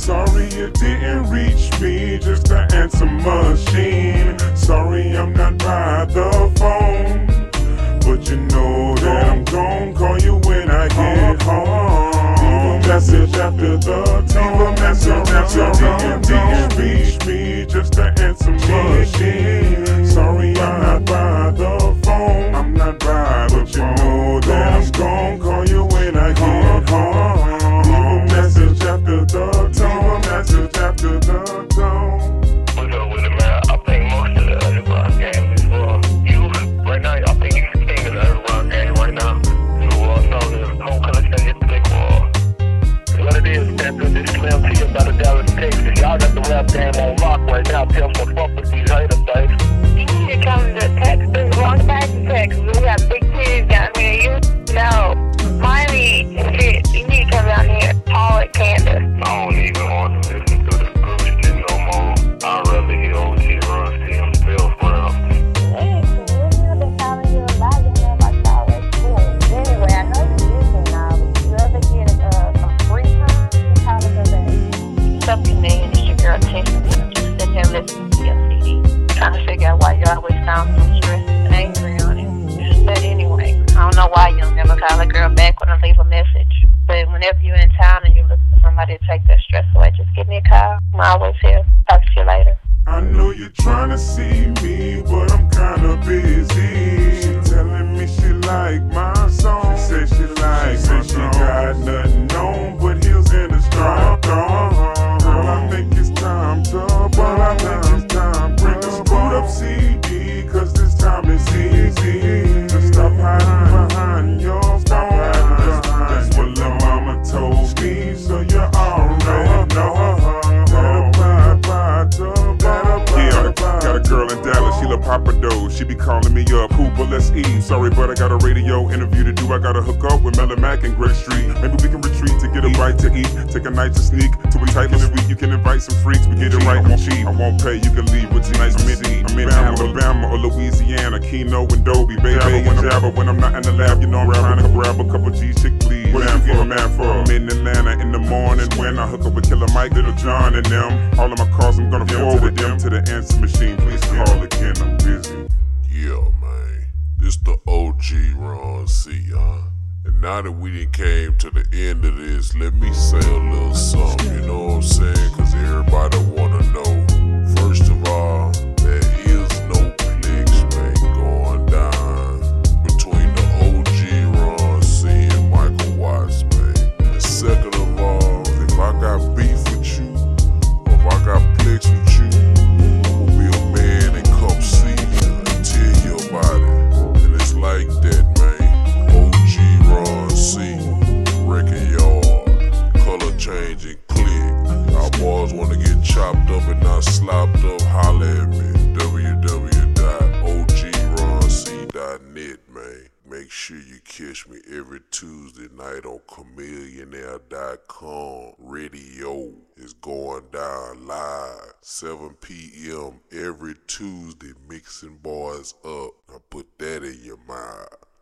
Sorry you didn't reach me, just an answer machine. Sorry I'm not by the phone, but you know that I'm gon' call you when I get home. Leave a message after the tone. Leave a message after the didn't reach me, just an answer machine. Sorry I'm not by the phone, I'm not by the phone, but you know that I'm gon' call you when I get home. Leave a message after the tone. Leave a message after the tone. What's up with it, man? I think most of the underground game is you. Right now, I think you're the king of the underground game right now. So, no collection is big war. What it is, that this Slim T about the Dallas, Texas. Y'all got the rap game on lock right now. Tell them to fuck with these haters, baby. You need to come to Texas, walk back to Texas. We got big cities down here. You know, Miami, shit. You need to come down here. Paul and Candace. I don't even want to listen to this bullshit no more. I'd rather hear OG Run see himself around. I've been calling you about you know about y'all at school. Anyway, I know you're busy now, but you ever get some free time to call us back? It's up to me, and it's your girl Tiffany. Just sitting here listening to your CD, trying to figure out why you always sound so stressed and angry on it. But anyway, I don't know why you don't never call a girl back when I leave a message. But whenever you're in town and you're looking for somebody to take that stress away, just give me a call. I'm always here. Talk to you later. I know you're trying to see me, but I'm kinda busy. She telling me she like my song. She said she like my song. She got nothing on but heels in a strong. Girl, I think it's time to ball. I think it's time. Bring the screwed up CD, cause this time is easy. So stop hiding behind your phone. That's what lil' mama told me, so you already know. Got a girl in Dallas, she love Papa Doe. She be calling me up, Hooper, let's eat. Sorry, but I got a radio interview to do. I gotta hook up with Melon Mac and Gray Street. Maybe we can retreat to get a bite to eat. Take a night to sneak to a tight little week. You can invite some freaks, we get it right and cheap. I won't pay, you can leave with nice I'm in Alabama or Louisiana, Keno and Dobie, baby. When I'm not in the lab, you know I'm trying to grab a couple G's, chick please. What you get mad for? I'm in Atlanta in the morning when I hook up with Killer Mike, Little John and them. All of my calls, I'm gonna forward them to the answer machine. Please call again, I'm busy. Yeah, man. This the OG Ron C, huh? And now that we done came to the end of this, let me say a little something, you know what I'm saying? Cause everybody wanna know. First of all, there is no flex, man, going down between the OG Ron C and Michael Watts, man. And second of all, if I got beef with you, or if I got flex with you, I'ma be a man and come see you and tell you about it. And it's like that, man. OG Ron C, Wrecking Yard, Color Changing Click. Our boys wanna get chopped up and not slopped up, holla at me. www.ogronc.net, man. Make sure you catch me every Tuesday night on Chamillionaire.com. Radio is going down live, 7 p.m. every Tuesday, mixing boys up. Now put that in your mind.